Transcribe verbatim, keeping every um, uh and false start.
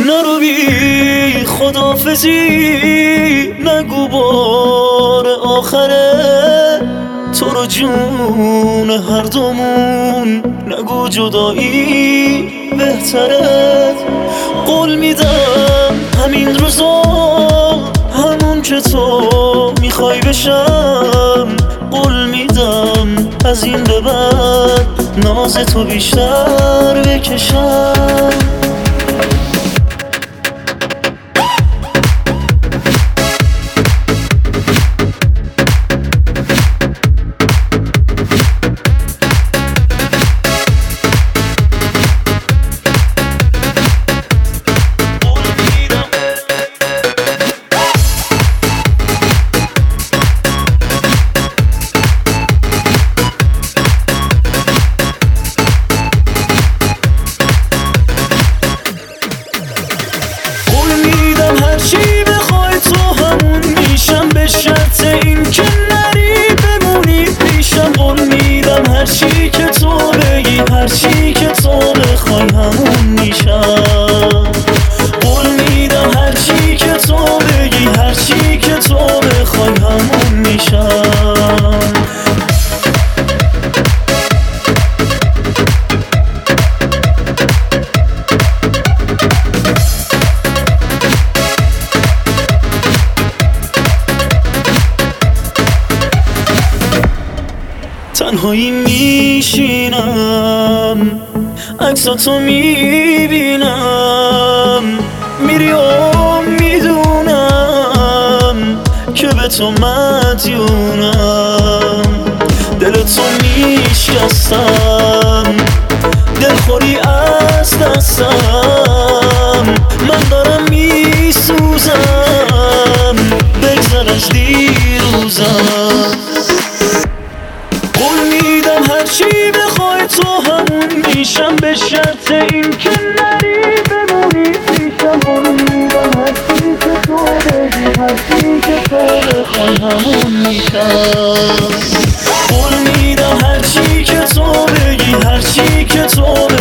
نرو بی خدافزی، نگو بار آخره تو رو جون هر دومون، نگو جدایی بهتره. قول میدم همین روزا همون که تو میخوای بشم، قول میدم از این به بعد ناز تو بیشتر بکشم. هرچی بخوای تو همون میشم، به شرط این که نری بمونی پیشم. قول میدم هرچی که تو بگی، هرچی که تو بخوای همون میشم. قول میدم هرچی که تو بگی، هرچی که تو بخوای همون میشم. تنهایی میشینم عکساتو میبینم، میری و میدونم که به تو مدیونم. دلتو میشکستم، دلخوری از دستم، من دارم میسوزم، بگذر از دیروزم. قول میدم هرچی بخوای تو همون میشم، به شرط این که نری بمونی پیشم. قول میدم هرچی که تو بگی، هرچی که تو بخوای همون میشم. قول میدم هرچی که تو بگی، هرچی که تو بخوای